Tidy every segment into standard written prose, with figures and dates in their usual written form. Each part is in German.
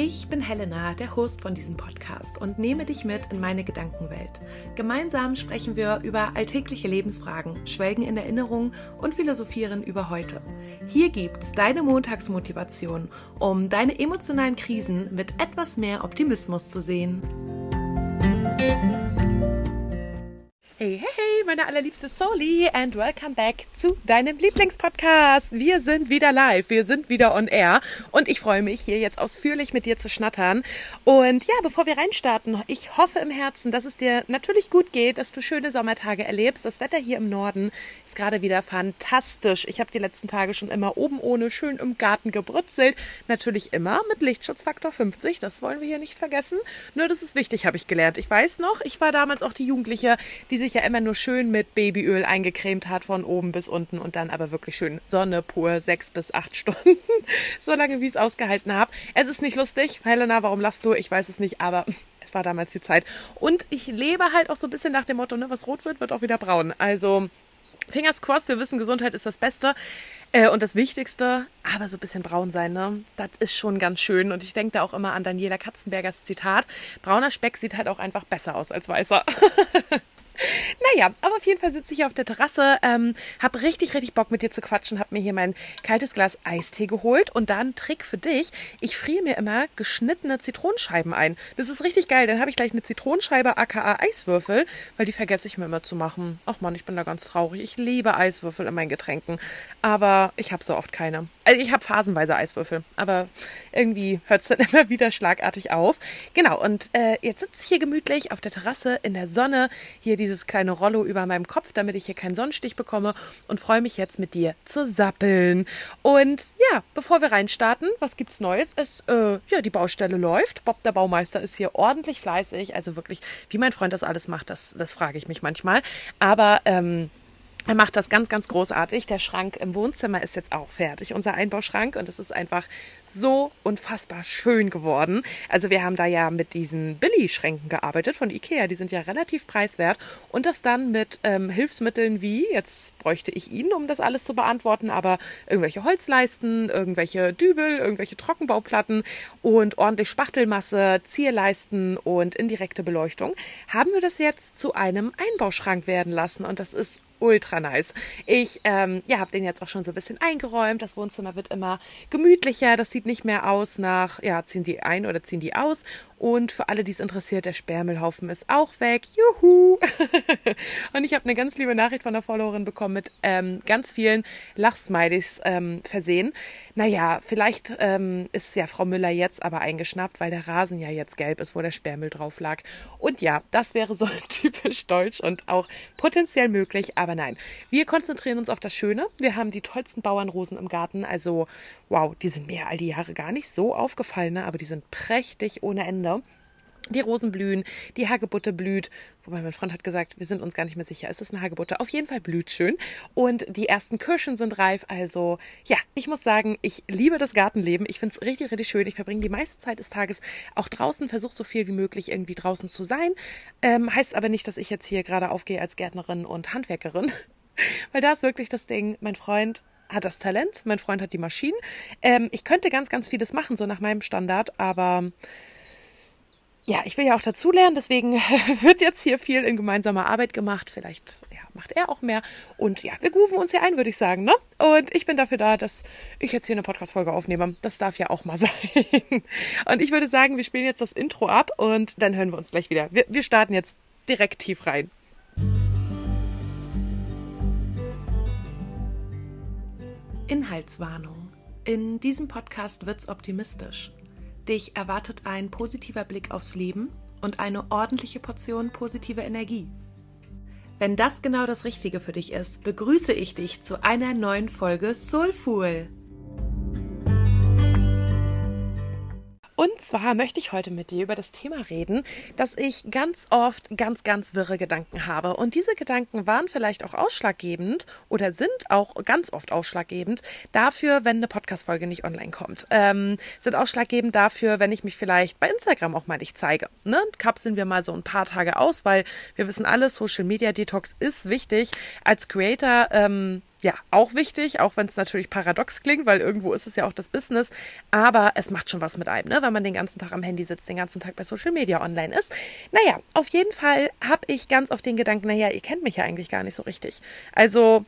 Ich bin Helena, der Host von diesem Podcast und nehme dich mit in meine Gedankenwelt. Gemeinsam sprechen wir über alltägliche Lebensfragen, schwelgen in Erinnerungen und philosophieren über heute. Hier gibt's deine Montagsmotivation, um deine emotionalen Krisen mit etwas mehr Optimismus zu sehen. Hey, hey, hey, meine allerliebste Soli and welcome back zu deinem Lieblingspodcast. Wir sind wieder live, wir sind wieder on air und ich freue mich, hier jetzt ausführlich mit dir zu schnattern. Und ja, bevor wir reinstarten, ich hoffe im Herzen, dass es dir natürlich gut geht, dass du schöne Sommertage erlebst. Das Wetter hier im Norden ist gerade wieder fantastisch. Ich habe die letzten Tage schon immer oben ohne schön im Garten gebrutzelt. Natürlich immer mit Lichtschutzfaktor 50, das wollen wir hier nicht vergessen. Nur das ist wichtig, habe ich gelernt. Ich weiß noch, ich war damals auch die Jugendliche, die sich ja immer nur schön mit Babyöl eingecremt hat von oben bis unten und dann aber wirklich schön Sonne pur 6 bis 8 Stunden, so lange wie ich es ausgehalten habe. Es ist nicht lustig. Helena, warum lachst du? Ich weiß es nicht, aber es war damals die Zeit. Und ich lebe halt auch so ein bisschen nach dem Motto, ne, was rot wird, wird auch wieder braun. Also Fingers crossed, wir wissen, Gesundheit ist das Beste und das Wichtigste, aber so ein bisschen braun sein, ne? Das ist schon ganz schön und ich denke da auch immer an Daniela Katzenbergers Zitat, brauner Speck sieht halt auch einfach besser aus als weißer. Naja, aber auf jeden Fall sitze ich hier auf der Terrasse, habe richtig Bock mit dir zu quatschen, habe mir hier mein kaltes Glas Eistee geholt und dann ein Trick für dich. Ich friere mir immer geschnittene Zitronenscheiben ein. Das ist richtig geil, dann habe ich gleich eine Zitronenscheibe aka Eiswürfel, weil die vergesse ich mir immer zu machen. Ach Mann, ich bin da ganz traurig. Ich liebe Eiswürfel in meinen Getränken, aber ich habe so oft keine. Also ich habe phasenweise Eiswürfel, aber irgendwie hört es dann immer wieder schlagartig auf. Genau, und jetzt sitze ich hier gemütlich auf der Terrasse in der Sonne, hier dieses kleine Rollo über meinem Kopf, damit ich hier keinen Sonnenstich bekomme und freue mich jetzt mit dir zu sappeln. Und ja, bevor wir reinstarten, was gibt's Neues? Die Baustelle läuft. Bob, der Baumeister, ist hier ordentlich fleißig. Also wirklich, wie mein Freund das alles macht, das frage ich mich manchmal. Aber er macht das ganz großartig. Der Schrank im Wohnzimmer ist jetzt auch fertig, unser Einbauschrank. Und es ist einfach so unfassbar schön geworden. Also wir haben da ja mit diesen Billy-Schränken gearbeitet von Ikea. Die sind ja relativ preiswert. Und das dann mit Hilfsmitteln wie, jetzt bräuchte ich ihn, um das alles zu beantworten, aber irgendwelche Holzleisten, irgendwelche Dübel, irgendwelche Trockenbauplatten und ordentlich Spachtelmasse, Zierleisten und indirekte Beleuchtung, haben wir das jetzt zu einem Einbauschrank werden lassen. Und das ist ultra nice. Ich habe den jetzt auch schon so ein bisschen eingeräumt. Das Wohnzimmer wird immer gemütlicher. Das sieht nicht mehr aus nach, ziehen die ein oder ziehen die aus. Und für alle, die es interessiert, der Sperrmüllhaufen ist auch weg. Juhu! Und ich habe eine ganz liebe Nachricht von einer Followerin bekommen mit ganz vielen Lachsmilies versehen. Naja, vielleicht ist ja Frau Müller jetzt aber eingeschnappt, weil der Rasen ja jetzt gelb ist, wo der Sperrmüll drauf lag. Und ja, das wäre so typisch deutsch und auch potenziell möglich, aber nein. Wir konzentrieren uns auf das Schöne. Wir haben die tollsten Bauernrosen im Garten. Also, wow, die sind mir all die Jahre gar nicht so aufgefallen, ne? Aber die sind prächtig ohne Ende. Die Rosen blühen, die Hagebutte blüht, wobei mein Freund hat gesagt, wir sind uns gar nicht mehr sicher, ist es eine Hagebutte? Auf jeden Fall blüht schön und die ersten Kirschen sind reif, also ja, ich muss sagen, ich liebe das Gartenleben, ich finde es richtig schön, ich verbringe die meiste Zeit des Tages auch draußen, versuche so viel wie möglich irgendwie draußen zu sein, heißt aber nicht, dass ich jetzt hier gerade aufgehe als Gärtnerin und Handwerkerin, weil da ist wirklich das Ding, mein Freund hat das Talent, mein Freund hat die Maschinen, ich könnte ganz vieles machen, so nach meinem Standard, aber ja, ich will ja auch dazulernen, deswegen wird jetzt hier viel in gemeinsamer Arbeit gemacht. Vielleicht macht er auch mehr. Und ja, wir grooven uns hier ein, würde ich sagen, ne? Und ich bin dafür da, dass ich jetzt hier eine Podcast-Folge aufnehme. Das darf ja auch mal sein. Und ich würde sagen, wir spielen jetzt das Intro ab und dann hören wir uns gleich wieder. Wir starten jetzt direkt tief rein. Inhaltswarnung. In diesem Podcast wird's optimistisch. Dich erwartet ein positiver Blick aufs Leben und eine ordentliche Portion positive Energie. Wenn das genau das Richtige für dich ist, begrüße ich dich zu einer neuen Folge Soulful. Und zwar möchte ich heute mit dir über das Thema reden, dass ich ganz oft ganz wirre Gedanken habe. Und diese Gedanken waren vielleicht auch ausschlaggebend oder sind auch ganz oft ausschlaggebend dafür, wenn eine Podcast-Folge nicht online kommt. Sind ausschlaggebend dafür, wenn ich mich vielleicht bei Instagram auch mal nicht zeige. Ne? Kapseln wir mal so ein paar Tage aus, weil wir wissen alle, Social Media Detox ist wichtig. Als Creator ja, auch wichtig, auch wenn es natürlich paradox klingt, weil irgendwo ist es ja auch das Business, aber es macht schon was mit einem, ne? Wenn man den ganzen Tag am Handy sitzt, den ganzen Tag bei Social Media online ist. Naja, auf jeden Fall habe ich ganz oft den Gedanken, naja, ihr kennt mich ja eigentlich gar nicht so richtig. Also,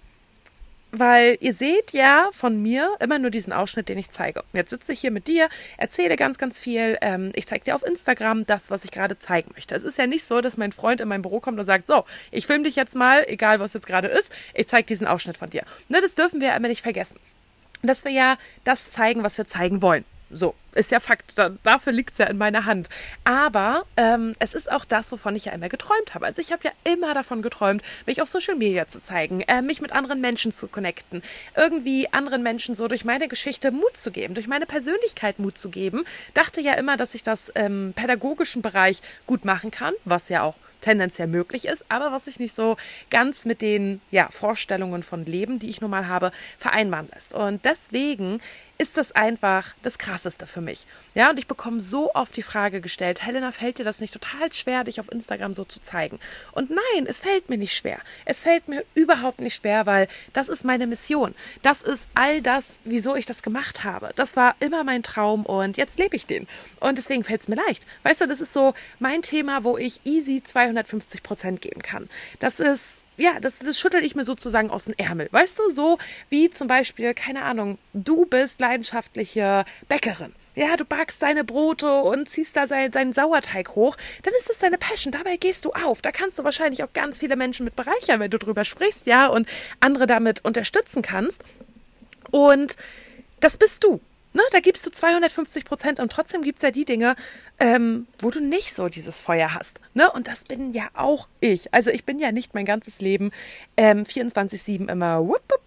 weil ihr seht ja von mir immer nur diesen Ausschnitt, den ich zeige. Jetzt sitze ich hier mit dir, erzähle ganz, ganz viel. Ich zeige dir auf Instagram das, was ich gerade zeigen möchte. Es ist ja nicht so, dass mein Freund in mein Büro kommt und sagt, so, ich filme dich jetzt mal, egal was jetzt gerade ist, ich zeige diesen Ausschnitt von dir. Ne, das dürfen wir ja immer nicht vergessen. Dass wir ja das zeigen, was wir zeigen wollen. So, ist ja Fakt, dafür liegt es ja in meiner Hand. Aber es ist auch das, wovon ich ja immer geträumt habe. Also ich habe ja immer davon geträumt, mich auf Social Media zu zeigen, mich mit anderen Menschen zu connecten, irgendwie anderen Menschen so durch meine Geschichte Mut zu geben, durch meine Persönlichkeit Mut zu geben. Dachte ja immer, dass ich das im pädagogischen Bereich gut machen kann, was ja auch tendenziell möglich ist, aber was sich nicht so ganz mit den Vorstellungen von Leben, die ich nun mal habe, vereinbaren lässt. Und deswegen ist das einfach das Krasseste für mich. Ja, und ich bekomme so oft die Frage gestellt, Helena, fällt dir das nicht total schwer, dich auf Instagram so zu zeigen? Und nein, es fällt mir nicht schwer. Es fällt mir überhaupt nicht schwer, weil das ist meine Mission. Das ist all das, wieso ich das gemacht habe. Das war immer mein Traum und jetzt lebe ich den. Und deswegen fällt es mir leicht. Weißt du, das ist so mein Thema, wo ich easy 250% geben kann. Das ist das schüttel ich mir sozusagen aus den Ärmel. Weißt du, so wie zum Beispiel, keine Ahnung, du bist leidenschaftliche Bäckerin. Ja, du backst deine Brote und ziehst da deinen Sauerteig hoch. Dann ist das deine Passion. Dabei gehst du auf. Da kannst du wahrscheinlich auch ganz viele Menschen mit bereichern, wenn du drüber sprichst, ja, und andere damit unterstützen kannst. Und das bist du. Ne, da gibst du 250% und trotzdem gibt es ja die Dinge, wo du nicht so dieses Feuer hast. Ne? Und das bin ja auch ich. Also ich bin ja nicht mein ganzes Leben 24/7 immer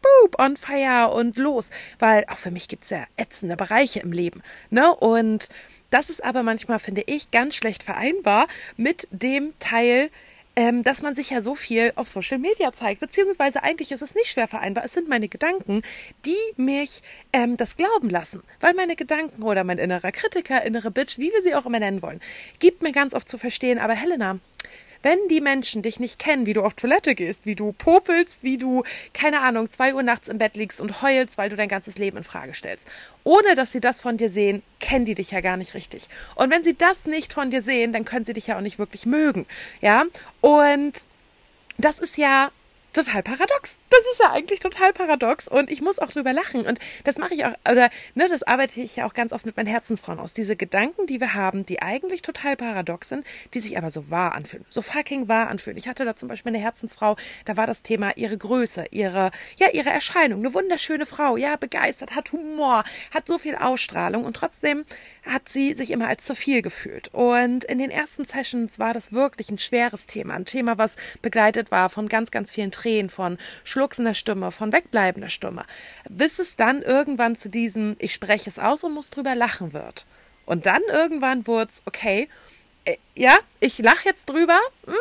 on fire und los. Weil auch für mich gibt es ja ätzende Bereiche im Leben. Ne? Und das ist aber manchmal, finde ich, ganz schlecht vereinbar mit dem Teil, dass man sich ja so viel auf Social Media zeigt, beziehungsweise eigentlich ist es nicht schwer vereinbar. Es sind meine Gedanken, die mich das glauben lassen, weil meine Gedanken oder mein innerer Kritiker, innere Bitch, wie wir sie auch immer nennen wollen, gibt mir ganz oft zu verstehen, aber Helena, wenn die Menschen dich nicht kennen, wie du auf Toilette gehst, wie du popelst, wie du, keine Ahnung, 2 Uhr nachts im Bett liegst und heulst, weil du dein ganzes Leben in Frage stellst, ohne dass sie das von dir sehen, kennen die dich ja gar nicht richtig. Und wenn sie das nicht von dir sehen, dann können sie dich ja auch nicht wirklich mögen, ja? Und das ist ja total paradox. Das ist ja eigentlich total paradox und ich muss auch drüber lachen und das mache ich auch, oder ne, das arbeite ich ja auch ganz oft mit meinen Herzensfrauen aus. Diese Gedanken, die wir haben, die eigentlich total paradox sind, die sich aber so wahr anfühlen, so fucking wahr anfühlen. Ich hatte da zum Beispiel eine Herzensfrau, da war das Thema ihre Größe, ihre Erscheinung, eine wunderschöne Frau, ja, begeistert, hat Humor, hat so viel Ausstrahlung und trotzdem hat sie sich immer als zu viel gefühlt. Und in den ersten Sessions war das wirklich ein schweres Thema, ein Thema, was begleitet war von ganz, ganz vielen Tränen, von schluchzender Stimme, von wegbleibender Stimme, bis es dann irgendwann zu diesem, ich spreche es aus und muss drüber lachen wird. Und dann irgendwann wurde es, okay, ja, ich lache jetzt drüber,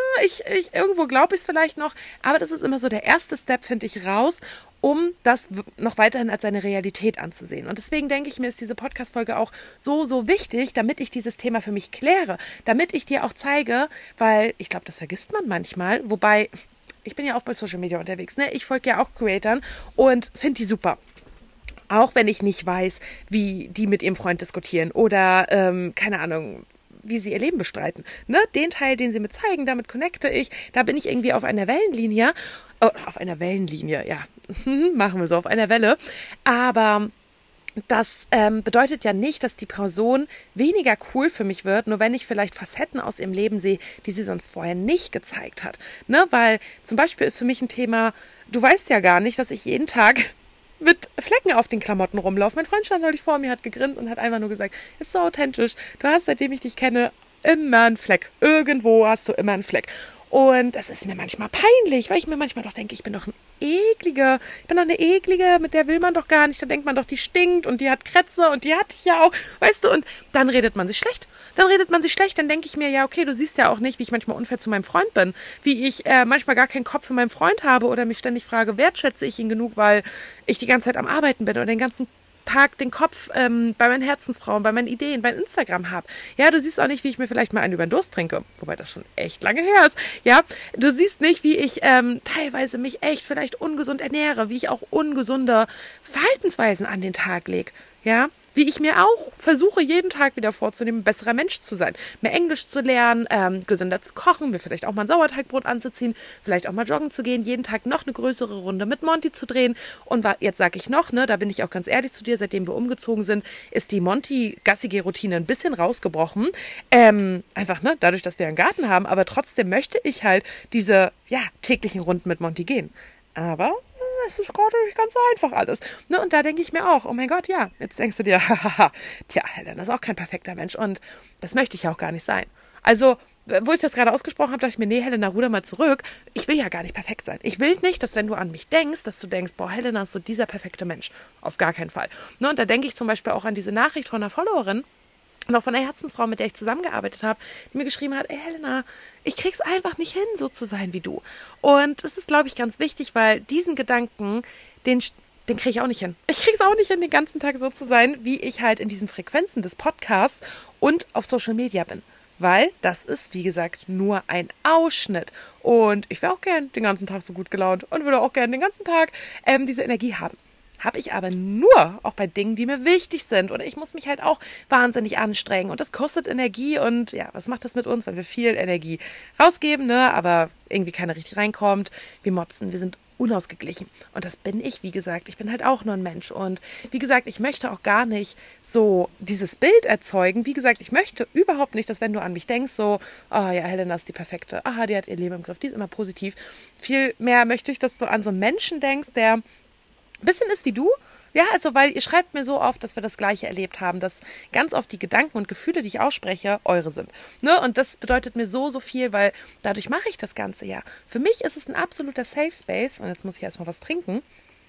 irgendwo glaube ich es vielleicht noch, aber das ist immer so der erste Step, finde ich, raus, um das noch weiterhin als seine Realität anzusehen. Und deswegen denke ich mir, ist diese Podcast-Folge auch so, so wichtig, damit ich dieses Thema für mich kläre, damit ich dir auch zeige, weil ich glaube, das vergisst man manchmal, wobei, ich bin ja auch bei Social Media unterwegs, ne? Ich folge ja auch Creatoren und finde die super. Auch wenn ich nicht weiß, wie die mit ihrem Freund diskutieren oder, keine Ahnung, wie sie ihr Leben bestreiten. Ne? Den Teil, den sie mir zeigen, damit connecte ich. Da bin ich irgendwie auf einer Wellenlinie. Oh, auf einer Wellenlinie, ja. Machen wir so, auf einer Welle. Aber das bedeutet ja nicht, dass die Person weniger cool für mich wird, nur wenn ich vielleicht Facetten aus ihrem Leben sehe, die sie sonst vorher nicht gezeigt hat. Ne? Weil zum Beispiel ist für mich ein Thema, du weißt ja gar nicht, dass ich jeden Tag mit Flecken auf den Klamotten rumlaufe. Mein Freund stand neulich vor mir, hat gegrinst und hat einfach nur gesagt, ist so authentisch. Du hast, seitdem ich dich kenne, immer einen Fleck. Irgendwo hast du immer einen Fleck. Und das ist mir manchmal peinlich, weil ich mir manchmal doch denke, ich bin doch eine Eklige, mit der will man doch gar nicht. Da denkt man doch, die stinkt und die hat Krätze und die hatte ich ja auch, weißt du, und dann redet man sich schlecht. Dann denke ich mir, ja, okay, du siehst ja auch nicht, wie ich manchmal unfair zu meinem Freund bin, wie ich manchmal gar keinen Kopf für meinen Freund habe oder mich ständig frage, wertschätze ich ihn genug, weil ich die ganze Zeit am Arbeiten bin oder den ganzen Tag den Kopf bei meinen Herzensfrauen, bei meinen Ideen, bei Instagram habe. Ja, du siehst auch nicht, wie ich mir vielleicht mal einen über den Durst trinke, wobei das schon echt lange her ist. Ja, du siehst nicht, wie ich teilweise mich echt vielleicht ungesund ernähre, wie ich auch ungesunde Verhaltensweisen an den Tag lege. Ja, wie ich mir auch versuche, jeden Tag wieder vorzunehmen, ein besserer Mensch zu sein, mehr Englisch zu lernen, gesünder zu kochen, mir vielleicht auch mal ein Sauerteigbrot anzuziehen, vielleicht auch mal joggen zu gehen, jeden Tag noch eine größere Runde mit Monty zu drehen. Und jetzt sage ich noch, ne, da bin ich auch ganz ehrlich zu dir, seitdem wir umgezogen sind, ist die Monty-Gassi-Routine ein bisschen rausgebrochen. Einfach, ne, dadurch, dass wir einen Garten haben, aber trotzdem möchte ich halt diese, ja, täglichen Runden mit Monty gehen. Aber es ist gerade nicht ganz so einfach alles. Ne? Und da denke ich mir auch, oh mein Gott, ja, jetzt denkst du dir, tja, Helen ist auch kein perfekter Mensch und das möchte ich ja auch gar nicht sein. Also, wo ich das gerade ausgesprochen habe, dachte ich mir, nee, Helena, ruder mal zurück. Ich will ja gar nicht perfekt sein. Ich will nicht, dass wenn du an mich denkst, dass du denkst, boah, Helena ist so dieser perfekte Mensch. Auf gar keinen Fall. Ne? Und da denke ich zum Beispiel auch an diese Nachricht von einer Followerin, und auch von einer Herzensfrau, mit der ich zusammengearbeitet habe, die mir geschrieben hat, ey Helena, ich krieg's einfach nicht hin, so zu sein wie du. Und das ist, glaube ich, ganz wichtig, weil diesen Gedanken, den kriege ich auch nicht hin. Ich krieg's auch nicht hin, den ganzen Tag so zu sein, wie ich halt in diesen Frequenzen des Podcasts und auf Social Media bin. Weil das ist, wie gesagt, nur ein Ausschnitt. Und ich wäre auch gern den ganzen Tag so gut gelaunt und würde auch gern den ganzen Tag diese Energie haben. Habe ich aber nur auch bei Dingen, die mir wichtig sind. Oder ich muss mich halt auch wahnsinnig anstrengen. Und das kostet Energie. Und ja, was macht das mit uns, wenn wir viel Energie rausgeben, ne? Aber irgendwie keine richtig reinkommt. Wir motzen, wir sind unausgeglichen. Und das bin ich, wie gesagt. Ich bin halt auch nur ein Mensch. Und wie gesagt, ich möchte auch gar nicht so dieses Bild erzeugen. Wie gesagt, ich möchte überhaupt nicht, dass wenn du an mich denkst, so, ah ja, Helena ist die Perfekte. Aha, die hat ihr Leben im Griff. Die ist immer positiv. Vielmehr möchte ich, dass du an so einen Menschen denkst, der ein bisschen ist wie du, ja, also weil ihr schreibt mir so oft, dass wir das Gleiche erlebt haben, dass ganz oft die Gedanken und Gefühle, die ich ausspreche, eure sind. Ne? Und das bedeutet mir so, so viel, weil dadurch mache ich das Ganze ja. Für mich ist es ein absoluter Safe Space und jetzt muss ich erstmal was trinken.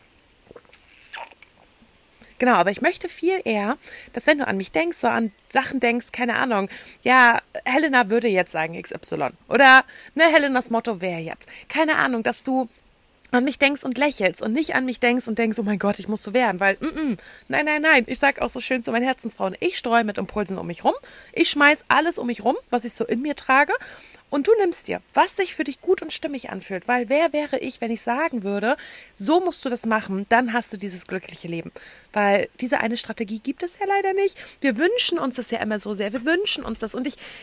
Genau, aber ich möchte viel eher, dass wenn du an mich denkst, so an Sachen denkst, keine Ahnung, ja, Helena würde jetzt sagen XY oder ne, Helenas Motto wäre jetzt, keine Ahnung, dass du an mich denkst und lächelst und nicht an mich denkst und denkst, oh mein Gott, ich muss so werden, weil, nein, ich sag auch so schön zu meinen Herzensfrauen, ich streue mit Impulsen um mich rum, ich schmeiß alles um mich rum, was ich so in mir trage und du nimmst dir, was sich für dich gut und stimmig anfühlt, weil wer wäre ich, wenn ich sagen würde, so musst du das machen, dann hast du dieses glückliche Leben, weil diese eine Strategie gibt es ja leider nicht, wir wünschen uns das ja immer so sehr, wir wünschen uns das und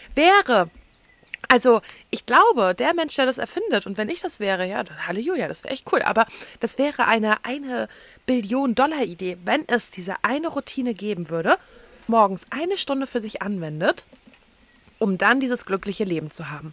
also ich glaube, der Mensch, der das erfindet, und wenn ich das wäre, ja, Halleluja, das wäre echt cool, aber das wäre eine Billion-Dollar-Idee, wenn es diese eine Routine geben würde, morgens 1 Stunde für sich anwendet, um dann dieses glückliche Leben zu haben.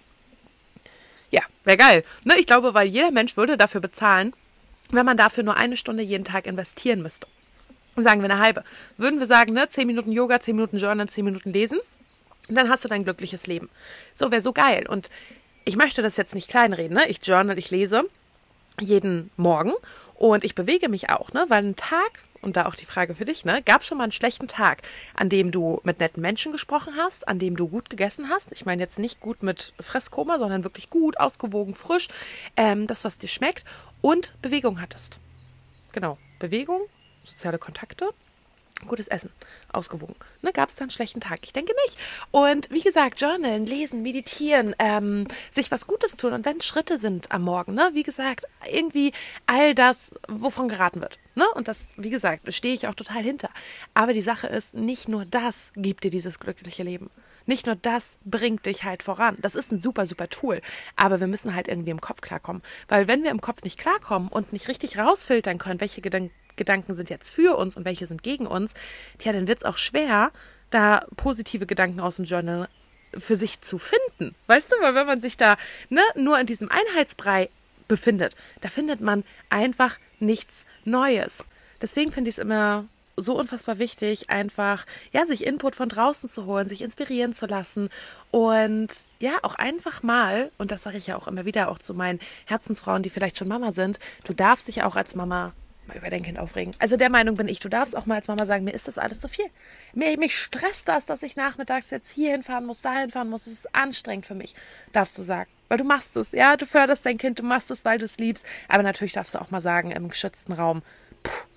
Ja, wäre geil. Ne? Ich glaube, weil jeder Mensch würde dafür bezahlen, wenn man dafür nur 1 Stunde jeden Tag investieren müsste. Sagen wir eine halbe. Würden wir sagen, ne, 10 Minuten Yoga, 10 Minuten Journal, 10 Minuten Lesen, und dann hast du dein glückliches Leben. So, wäre so geil. Und ich möchte das jetzt nicht kleinreden, ne? Ich journal, ich lese jeden Morgen und ich bewege mich auch, ne? Weil ein Tag, und da auch die Frage für dich, ne? Gab schon mal einen schlechten Tag, an dem du mit netten Menschen gesprochen hast, an dem du gut gegessen hast? Ich meine jetzt nicht gut mit Fresskoma, sondern wirklich gut, ausgewogen, frisch, das, was dir schmeckt und Bewegung hattest. Genau, Bewegung, soziale Kontakte, gutes Essen, ausgewogen. Ne, gab es da einen schlechten Tag? Ich denke nicht. Und wie gesagt, journalen, lesen, meditieren, sich was Gutes tun. Und wenn es Schritte sind am Morgen, ne, wie gesagt, irgendwie all das, wovon geraten wird. Ne? Und das, wie gesagt, stehe ich auch total hinter. Aber die Sache ist, nicht nur das gibt dir dieses glückliche Leben. Nicht nur das bringt dich halt voran. Das ist ein super, super Tool. Aber wir müssen halt irgendwie im Kopf klarkommen. Weil wenn wir im Kopf nicht klarkommen und nicht richtig rausfiltern können, welche Gedanken sind jetzt für uns und welche sind gegen uns, tja, dann wird es auch schwer, da positive Gedanken aus dem Journal für sich zu finden. Weißt du, weil wenn man sich da nur in diesem Einheitsbrei befindet, da findet man einfach nichts Neues. Deswegen finde ich es immer so unfassbar wichtig, einfach ja sich Input von draußen zu holen, sich inspirieren zu lassen und ja auch einfach mal, und das sage ich ja auch immer wieder auch zu meinen Herzensfrauen, die vielleicht schon Mama sind, du darfst dich auch als Mama mal über dein Kind aufregen. Also der Meinung bin ich, du darfst auch mal als Mama sagen, mir ist das alles zu viel. Mich stresst das, dass ich nachmittags jetzt hier hinfahren muss, dahin fahren muss, es ist anstrengend für mich, darfst du sagen. Weil du machst es, ja, du förderst dein Kind, du machst es, weil du es liebst, aber natürlich darfst du auch mal sagen, im geschützten Raum,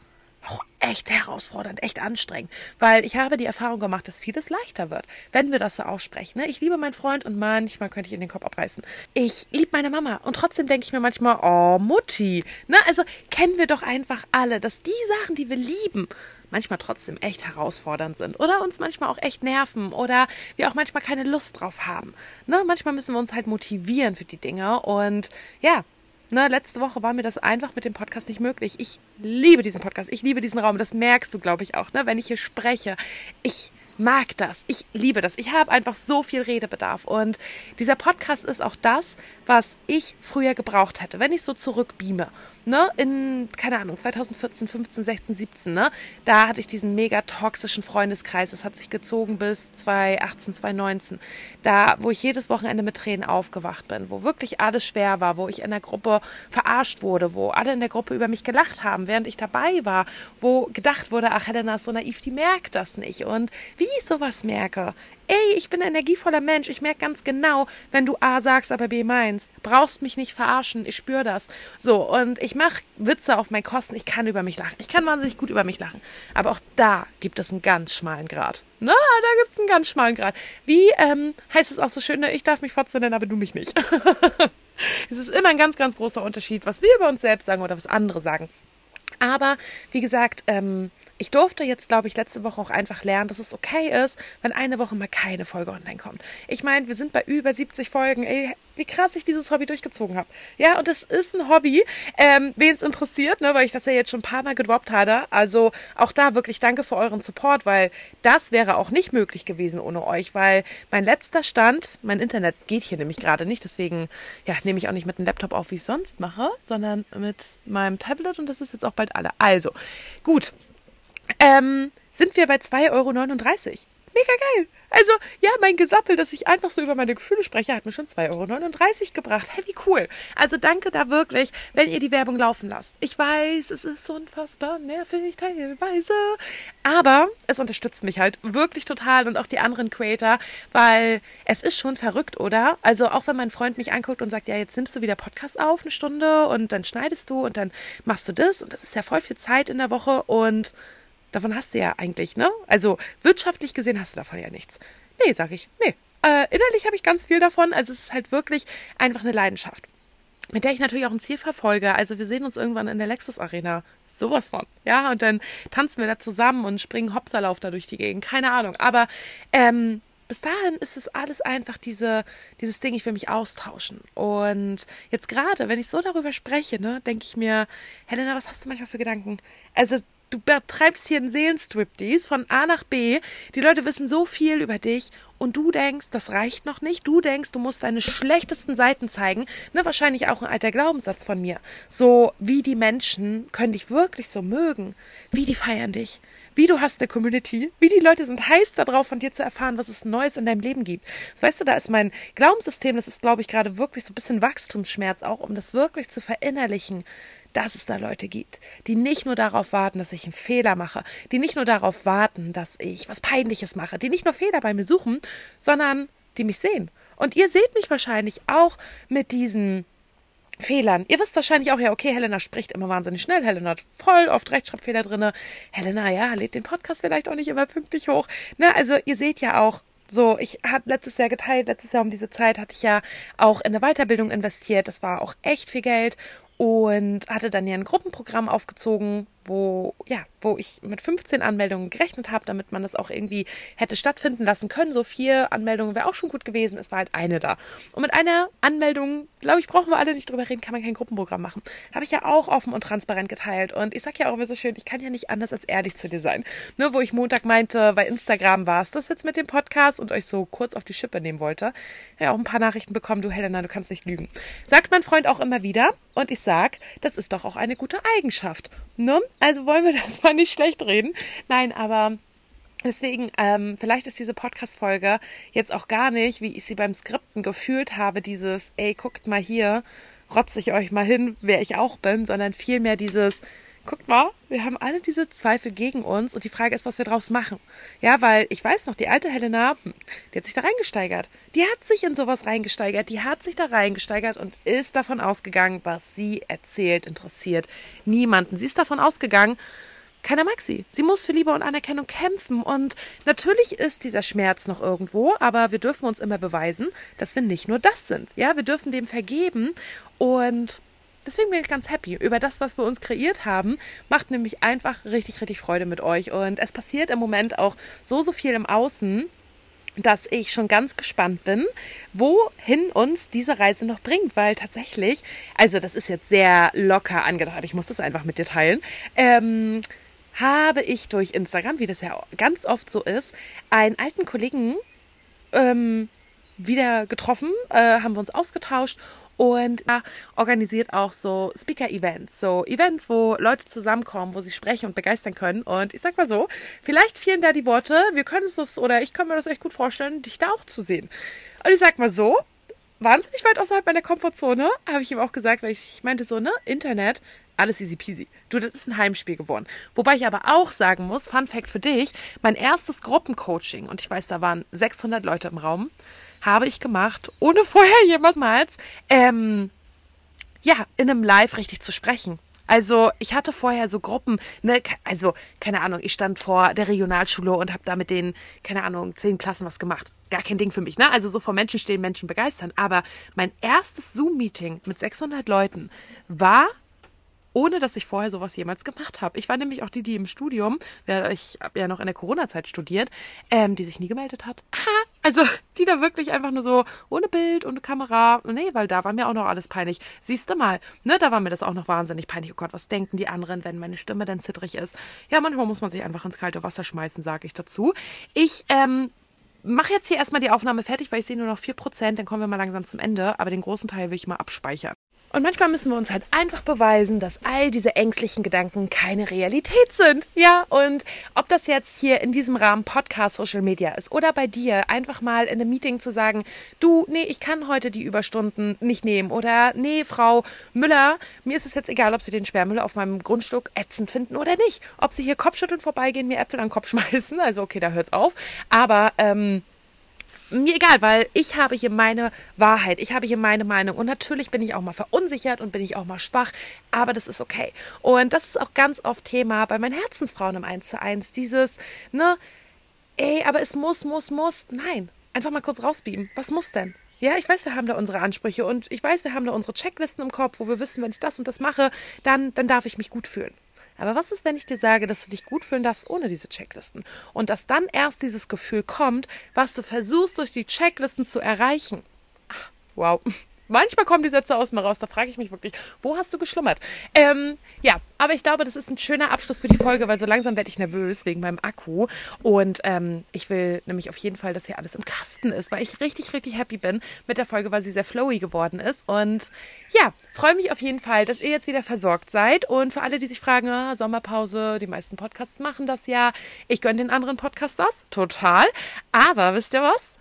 auch echt herausfordernd, echt anstrengend, weil ich habe die Erfahrung gemacht, dass vieles leichter wird, wenn wir das so aussprechen. Ne? Ich liebe meinen Freund und manchmal könnte ich in den Kopf abreißen. Ich liebe meine Mama und trotzdem denke ich mir manchmal, oh Mutti. Ne? Also kennen wir doch einfach alle, dass die Sachen, die wir lieben, manchmal trotzdem echt herausfordernd sind oder uns manchmal auch echt nerven oder wir auch manchmal keine Lust drauf haben. Ne? Manchmal müssen wir uns halt motivieren für die Dinge und ja, ne, letzte Woche war mir das einfach mit dem Podcast nicht möglich. Ich liebe diesen Podcast, ich liebe diesen Raum, das merkst du, glaube ich, auch, ne, wenn ich hier spreche. Ich mag das, ich liebe das. Ich habe einfach so viel Redebedarf und dieser Podcast ist auch das, was ich früher gebraucht hätte, wenn ich so zurückbeame, ne, in, keine Ahnung, 2014, 15, 16, 17, ne, da hatte ich diesen mega toxischen Freundeskreis, das hat sich gezogen bis 2018, 2019, da, wo ich jedes Wochenende mit Tränen aufgewacht bin, wo wirklich alles schwer war, wo ich in der Gruppe verarscht wurde, wo alle in der Gruppe über mich gelacht haben, während ich dabei war, wo gedacht wurde, ach, Helena ist so naiv, die merkt das nicht und wie ich sowas merke, ey, ich bin ein energievoller Mensch, ich merke ganz genau, wenn du A sagst, aber B meinst. Brauchst mich nicht verarschen, ich spüre das. So, und ich mache Witze auf meinen Kosten, ich kann über mich lachen. Ich kann wahnsinnig gut über mich lachen. Aber auch da gibt es einen ganz schmalen Grad. Na, da gibt es einen ganz schmalen Grad. Wie heißt es auch so schön, ne? Ich darf mich Fotze nennen, aber du mich nicht. Es ist immer ein ganz, ganz großer Unterschied, was wir über uns selbst sagen oder was andere sagen. Aber, wie gesagt, ich durfte jetzt, glaube ich, letzte Woche auch einfach lernen, dass es okay ist, wenn eine Woche mal keine Folge online kommt. Ich meine, wir sind bei über 70 Folgen. Ey, wie krass ich dieses Hobby durchgezogen habe. Ja, und es ist ein Hobby, wen es interessiert, ne, weil ich das ja jetzt schon ein paar Mal gedroppt hatte. Also auch da wirklich danke für euren Support, weil das wäre auch nicht möglich gewesen ohne euch, weil mein letzter Stand, mein Internet geht hier nämlich gerade nicht, deswegen ja, nehme ich auch nicht mit dem Laptop auf, wie ich es sonst mache, sondern mit meinem Tablet und das ist jetzt auch bald alle. Also, gut. Sind wir bei 2,39 €. Mega geil. Also, ja, mein Gesappel, dass ich einfach so über meine Gefühle spreche, hat mir schon 2,39 € gebracht. Hey, wie cool. Also danke da wirklich, wenn ihr die Werbung laufen lasst. Ich weiß, es ist unfassbar nervig teilweise, aber es unterstützt mich halt wirklich total und auch die anderen Creator, weil es ist schon verrückt, oder? Also auch wenn mein Freund mich anguckt und sagt, ja, jetzt nimmst du wieder Podcast auf, 1 Stunde und dann schneidest du und dann machst du das und das ist ja voll viel Zeit in der Woche und davon hast du ja eigentlich, ne? Also wirtschaftlich gesehen hast du davon ja nichts. Nee, sag ich, nee. Innerlich habe ich ganz viel davon. Also es ist halt wirklich einfach eine Leidenschaft, mit der ich natürlich auch ein Ziel verfolge. Also wir sehen uns irgendwann in der Lexus Arena. Sowas von. Ja, und dann tanzen wir da zusammen und springen Hopserlauf da durch die Gegend. Keine Ahnung. Aber bis dahin ist es alles einfach dieses Ding, ich will mich austauschen. Und jetzt gerade, wenn ich so darüber spreche, ne, denke ich mir, Helena, was hast du manchmal für Gedanken? Also du betreibst hier einen Seelenstriptease von A nach B. Die Leute wissen so viel über dich und du denkst, das reicht noch nicht. Du denkst, du musst deine schlechtesten Seiten zeigen. Ne, wahrscheinlich auch ein alter Glaubenssatz von mir. So, wie die Menschen können dich wirklich so mögen. Wie die feiern dich. Wie du hast eine Community. Wie die Leute sind heiß darauf, von dir zu erfahren, was es Neues in deinem Leben gibt. Das weißt du, da ist mein Glaubenssystem, das ist, glaube ich, gerade wirklich so ein bisschen Wachstumsschmerz auch, um das wirklich zu verinnerlichen, dass es da Leute gibt, die nicht nur darauf warten, dass ich einen Fehler mache, die nicht nur darauf warten, dass ich was Peinliches mache, die nicht nur Fehler bei mir suchen, sondern die mich sehen. Und ihr seht mich wahrscheinlich auch mit diesen Fehlern. Ihr wisst wahrscheinlich auch, ja, okay, Helena spricht immer wahnsinnig schnell, Helena hat voll oft Rechtschreibfehler drin, Helena, ja, lädt den Podcast vielleicht auch nicht immer pünktlich hoch. Ne, also ihr seht ja auch, so, ich habe letztes Jahr um diese Zeit hatte ich ja auch in eine Weiterbildung investiert, das war auch echt viel Geld und hatte dann ja ein Gruppenprogramm aufgezogen, wo ich mit 15 Anmeldungen gerechnet habe, damit man das auch irgendwie hätte stattfinden lassen können. So 4 Anmeldungen wäre auch schon gut gewesen. Es war halt eine da. Und mit einer Anmeldung, glaube ich, brauchen wir alle nicht drüber reden, kann man kein Gruppenprogramm machen. Habe ich ja auch offen und transparent geteilt. Und ich sage ja auch immer so schön, ich kann ja nicht anders als ehrlich zu dir sein. Ne, wo ich Montag meinte, bei Instagram war es das jetzt mit dem Podcast und euch so kurz auf die Schippe nehmen wollte. Ja, auch ein paar Nachrichten bekommen, du Helena, du kannst nicht lügen. Sagt mein Freund auch immer wieder. Und ich sag, das ist doch auch eine gute Eigenschaft. Ne? Also wollen wir das mal nicht schlecht reden. Nein, aber deswegen, vielleicht ist diese Podcast-Folge jetzt auch gar nicht, wie ich sie beim Skripten gefühlt habe, dieses, ey, guckt mal hier, rotze ich euch mal hin, wer ich auch bin, sondern vielmehr dieses, guckt mal, wir haben alle diese Zweifel gegen uns und die Frage ist, was wir draus machen. Ja, weil ich weiß noch, die alte Helena, die hat sich da reingesteigert. Die hat sich in sowas reingesteigert, und ist davon ausgegangen, was sie erzählt, interessiert niemanden. Sie ist davon ausgegangen, keiner mag sie. Sie muss für Liebe und Anerkennung kämpfen. Und natürlich ist dieser Schmerz noch irgendwo, aber wir dürfen uns immer beweisen, dass wir nicht nur das sind. Ja, wir dürfen dem vergeben. Und deswegen bin ich ganz happy über das, was wir uns kreiert haben. Macht nämlich einfach richtig, richtig Freude mit euch. Und es passiert im Moment auch so viel im Außen, dass ich schon ganz gespannt bin, wohin uns diese Reise noch bringt, weil tatsächlich, also das ist jetzt sehr locker angedacht, ich muss das einfach mit dir teilen, habe ich durch Instagram, wie das ja ganz oft so ist, einen alten Kollegen wieder getroffen, haben wir uns ausgetauscht und organisiert auch so Speaker-Events, so Events, wo Leute zusammenkommen, wo sie sprechen und begeistern können. Und ich sag mal so, vielleicht fielen da die Worte, ich kann mir das echt gut vorstellen, dich da auch zu sehen. Und ich sag mal so, wahnsinnig weit außerhalb meiner Komfortzone, habe ich ihm auch gesagt, weil ich meinte so, ne, Internet, alles easy peasy. Du, das ist ein Heimspiel geworden. Wobei ich aber auch sagen muss, Fun Fact für dich, mein erstes Gruppencoaching, und ich weiß, da waren 600 Leute im Raum, habe ich gemacht, ohne vorher jemals in einem Live richtig zu sprechen. Also ich hatte vorher so Gruppen, ne, also keine Ahnung, ich stand vor der Regionalschule und habe da mit den, 10 Klassen was gemacht. Gar kein Ding für mich, ne? Also so vor Menschen stehen, Menschen begeistern. Aber mein erstes Zoom-Meeting mit 600 Leuten war, ohne dass ich vorher sowas jemals gemacht habe. Ich war nämlich auch die im Studium, ich habe ja noch in der Corona-Zeit studiert, die sich nie gemeldet hat. Also die da wirklich einfach nur so ohne Bild, ohne Kamera. Nee, weil da war mir auch noch alles peinlich. Siehst du mal, ne, da war mir das auch noch wahnsinnig peinlich. Oh Gott, was denken die anderen, wenn meine Stimme dann zittrig ist? Ja, manchmal muss man sich einfach ins kalte Wasser schmeißen, sage ich dazu. Ich mache jetzt hier erstmal die Aufnahme fertig, weil ich sehe nur noch 4%, dann kommen wir mal langsam zum Ende. Aber den großen Teil will ich mal abspeichern. Und manchmal müssen wir uns halt einfach beweisen, dass all diese ängstlichen Gedanken keine Realität sind. Ja, und ob das jetzt hier in diesem Rahmen Podcast, Social Media ist oder bei dir, einfach mal in einem Meeting zu sagen, du, nee, ich kann heute die Überstunden nicht nehmen. Oder nee, Frau Müller, mir ist es jetzt egal, ob Sie den Sperrmüll auf meinem Grundstück ätzend finden oder nicht. Ob Sie hier Kopfschütteln vorbeigehen, mir Äpfel an den Kopf schmeißen. Also okay, da hört's auf. Aber mir egal, weil ich habe hier meine Wahrheit, ich habe hier meine Meinung und natürlich bin ich auch mal verunsichert und bin ich auch mal schwach, aber das ist okay. Und das ist auch ganz oft Thema bei meinen Herzensfrauen im 1:1, dieses, ne, aber es muss, nein, einfach mal kurz rausbeamen, was muss denn? Ja, ich weiß, wir haben da unsere Ansprüche und ich weiß, wir haben da unsere Checklisten im Kopf, wo wir wissen, wenn ich das und das mache, dann darf ich mich gut fühlen. Aber was ist, wenn ich dir sage, dass du dich gut fühlen darfst ohne diese Checklisten? Und dass dann erst dieses Gefühl kommt, was du versuchst durch die Checklisten zu erreichen. Ach, wow. Manchmal kommen die Sätze aus mir raus, da frage ich mich wirklich, wo hast du geschlummert? Ja, aber ich glaube, das ist ein schöner Abschluss für die Folge, weil so langsam werde ich nervös wegen meinem Akku und ich will nämlich auf jeden Fall, dass hier alles im Kasten ist, weil ich richtig, richtig happy bin mit der Folge, weil sie sehr flowy geworden ist und ja, freue mich auf jeden Fall, dass ihr jetzt wieder versorgt seid und für alle, die sich fragen, Sommerpause, die meisten Podcasts machen das ja, ich gönne den anderen Podcasts das, total, aber wisst ihr was?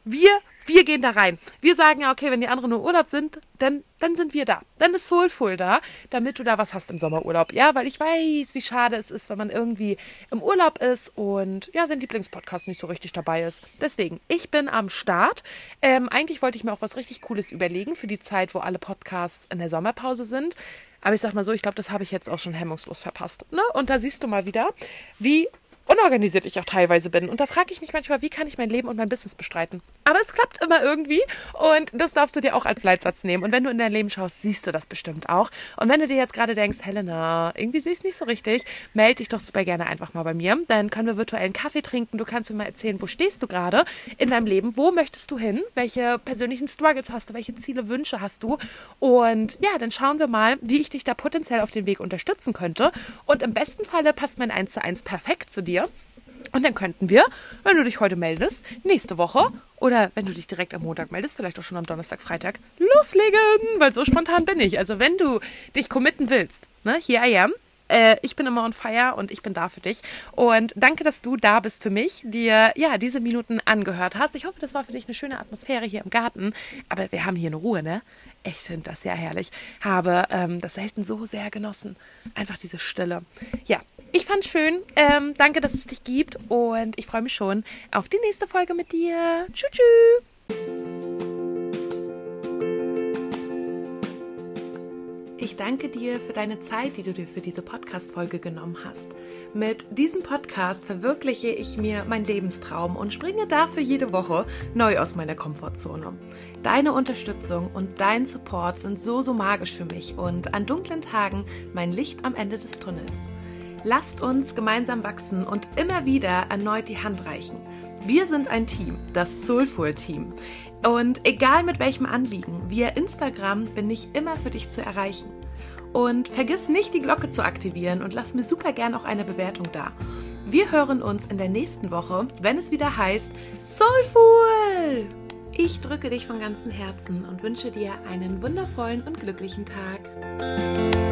Wir gehen da rein. Wir sagen ja, okay, wenn die anderen nur Urlaub sind, dann sind wir da. Dann ist Soulful da, damit du da was hast im Sommerurlaub. Ja, weil ich weiß, wie schade es ist, wenn man irgendwie im Urlaub ist und ja, sein Lieblingspodcast nicht so richtig dabei ist. Deswegen, ich bin am Start. Eigentlich wollte ich mir auch was richtig Cooles überlegen für die Zeit, wo alle Podcasts in der Sommerpause sind. Aber ich sag mal so, ich glaube, das habe ich jetzt auch schon hemmungslos verpasst. Ne? Und da siehst du mal wieder, wie unorganisiert ich auch teilweise bin. Und da frage ich mich manchmal, wie kann ich mein Leben und mein Business bestreiten? Aber es klappt immer irgendwie und das darfst du dir auch als Leitsatz nehmen. Und wenn du in dein Leben schaust, siehst du das bestimmt auch. Und wenn du dir jetzt gerade denkst, Helena, irgendwie sehe ich es nicht so richtig, melde dich doch super gerne einfach mal bei mir. Dann können wir virtuellen Kaffee trinken. Du kannst mir mal erzählen, wo stehst du gerade in deinem Leben? Wo möchtest du hin? Welche persönlichen Struggles hast du? Welche Ziele, Wünsche hast du? Und ja, dann schauen wir mal, wie ich dich da potenziell auf den Weg unterstützen könnte. Und im besten Falle passt mein 1:1 perfekt zu dir. Und dann könnten wir, wenn du dich heute meldest, nächste Woche oder wenn du dich direkt am Montag meldest, vielleicht auch schon am Donnerstag, Freitag, loslegen, weil so spontan bin ich. Also wenn du dich committen willst, ne, here I am. Ich bin immer on fire und ich bin da für dich. Und danke, dass du da bist für mich, dir ja diese Minuten angehört hast. Ich hoffe, das war für dich eine schöne Atmosphäre hier im Garten. Aber wir haben hier eine Ruhe, ne? Ich finde das sehr herrlich. Habe das selten so sehr genossen. Einfach diese Stille. Ja, ich fand's schön. Danke, dass es dich gibt. Und ich freue mich schon auf die nächste Folge mit dir. Tschüss, tschüss. ich danke dir für deine Zeit, die du dir für diese Podcast-Folge genommen hast. Mit diesem Podcast verwirkliche ich mir meinen Lebenstraum und springe dafür jede Woche neu aus meiner Komfortzone. Deine Unterstützung und dein Support sind so magisch für mich und an dunklen Tagen mein Licht am Ende des Tunnels. Lasst uns gemeinsam wachsen und immer wieder erneut die Hand reichen. Wir sind ein Team, das Soulful-Team. Und egal mit welchem Anliegen, via Instagram bin ich immer für dich zu erreichen. Und vergiss nicht, die Glocke zu aktivieren und lass mir super gern auch eine Bewertung da. Wir hören uns in der nächsten Woche, wenn es wieder heißt Soulful! Ich drücke dich von ganzem Herzen und wünsche dir einen wundervollen und glücklichen Tag.